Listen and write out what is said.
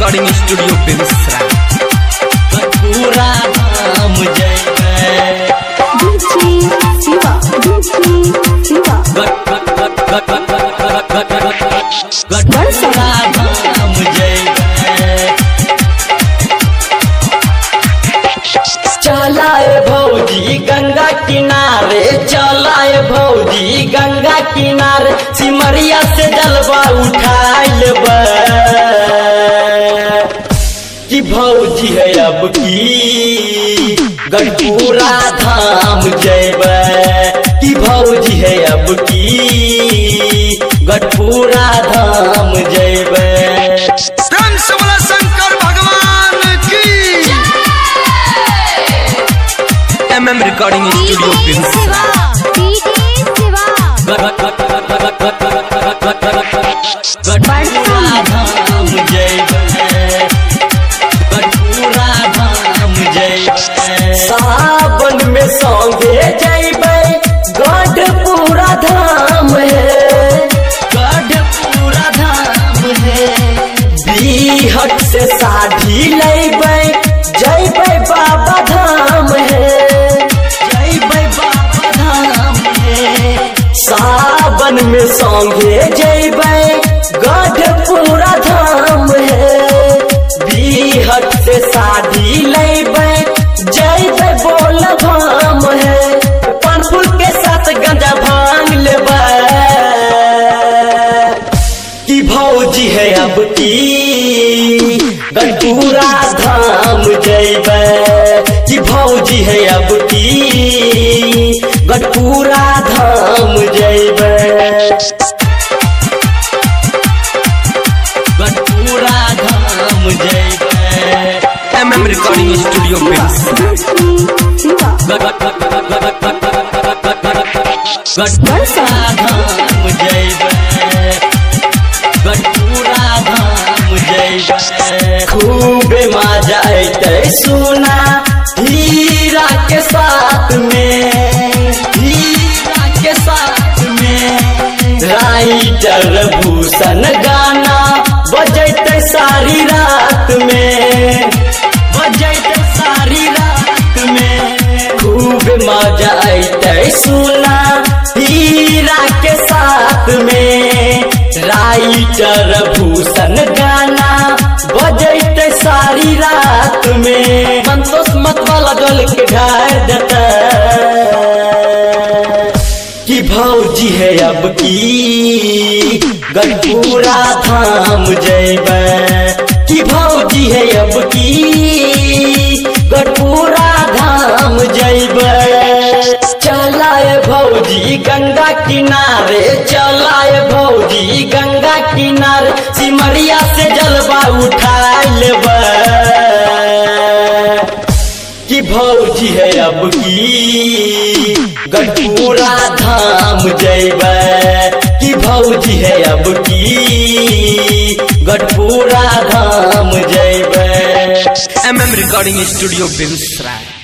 Recording studio Begusarai. पूरा धाम जय धाम जय चलाए भौजी गंगा किनारे, चलाए भौजी गंगा किनारे, सिमरिया से जलवा उठाइल कि भौजी है अब की गढ़पुरा धाम जयबै, कि भौजी है अब की गढ़पुरा धाम जयबै। शंकर भगवान की MM recording studio Begusarai. Garhpura धाम जयबै, गढ़पुरा धाम जयबै, सावन में संगे जयबै गढ़पुरा धाम है, गढ़पुरा धाम है। बिहट से साधी लेबै जयबै बाबा धाम है, जयबै बाबा धाम है। सावन में संगे जयबै गढ़पुरा धाम है, बिहट से शादी लेबै जयबै बोल धाम है। पान फूल के साथ गंजा भांग लेबै कि भौजी है अब की गढ़पुरा धाम जयबै, कि भौजी है अब की गढ़पुरा धाम जयबै। गढ़पुरा धाम जयबै, MM recording studio Begusarai. Garhpura धाम जयबै, गढ़पुरा धाम जयबै। खूब मजा अयतै सुना हीरा के साथ में, हीरा के साथ में। राइटर भूषण गाना बजैते सारी रात में, बजैते सारी रात में। खूब मजा अयतै सुना हीरा के साथ में। राइटर भूषण गाना बजैते सारी रात में। संतोष मत वाला डोल के ढार देता कि भौजी है अब की गढ़पुरा धाम जयबै, कि भौजी है अब की गढ़पुरा धाम जयबै। चलाए भौजी गंगा किनारे, चलाए भौजी गंगा किनारे, सिमरिया से जलवा उठाइ लेबै कि भौजी है अब की गढ़पुरा धाम जयबै, कि भौजी है अब की गढ़पुरा धाम जयबै। MM recording studio Begusarai.